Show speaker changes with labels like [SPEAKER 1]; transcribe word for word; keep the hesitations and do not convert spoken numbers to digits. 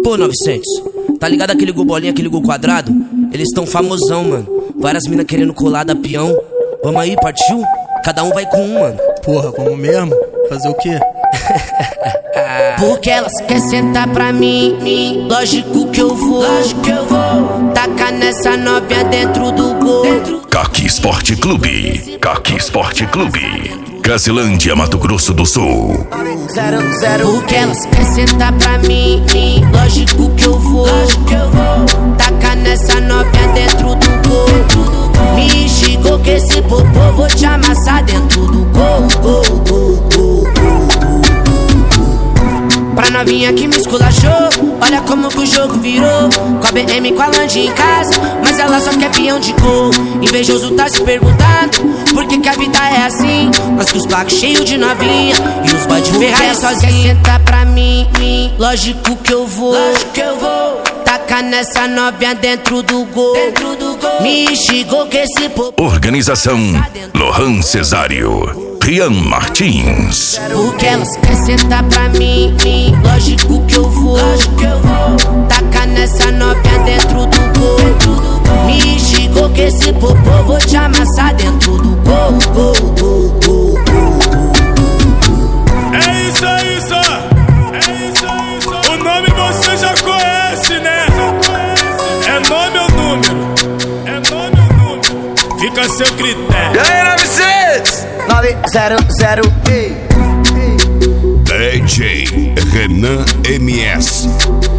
[SPEAKER 1] Pô, novecentos, tá ligado aquele gol bolinha, aquele gol quadrado? Eles tão famosão, mano. Várias minas querendo colar da peão. Vamos aí, partiu? Cada um vai com um, mano.
[SPEAKER 2] Porra, como mesmo? Fazer o quê?
[SPEAKER 1] Porque elas quer sentar pra mim, mim. Lógico que eu vou, lógico que eu vou. Tacar nessa novinha dentro do gol.
[SPEAKER 3] Caqui Esporte Clube, Caqui Esporte Clube, Casilândia, Mato Grosso do Sul.
[SPEAKER 1] Zero, zero. Porque elas quer sentar pra mim, mim. Lógico que eu vou, lógico que eu vou. Tacar nessa novinha dentro do gol. Me xingou que esse popô vou te amassar dentro do gol, gol, gol, gol. Pra novinha que me esculachou, olha como que o jogo virou. Com a B M, com a Land em casa, mas ela só quer peão de gol. Invejoso tá se perguntando por que que a vida é assim. Nós com os placos cheios de novinha e os boy de Ferrari sozinho. Quer sentar pra mim, mim, lógico que eu vou, lógico que eu vou. Tacar nessa novinha dentro do gol, dentro do gol. Me xingou que esse popô.
[SPEAKER 3] Organização Lohan Cesário, Rian Martins.
[SPEAKER 1] Porque elas quer sentar pra mim, mim. Lógico que eu vou, lógico que eu vou. Tacar nessa novinha dentro do gol, dentro do gol. Me xingou que esse popô vou te amassar dentro do gol, gol, gol, gol, gol.
[SPEAKER 4] É isso aí, só. É isso aí, só. O nome você já conhece, né? É nome ou número? É nome ou número? Fica a seu critério.
[SPEAKER 5] E aí, novecentos?
[SPEAKER 6] nove zero zero.
[SPEAKER 3] D J Renan M S.